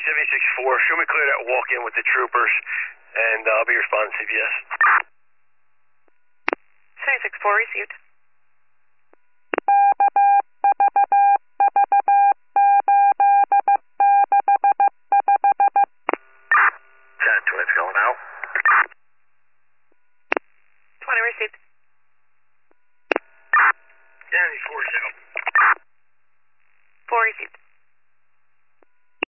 764, show me clear that walk-in with the troopers, and I'll be responding to CPS. 764 received.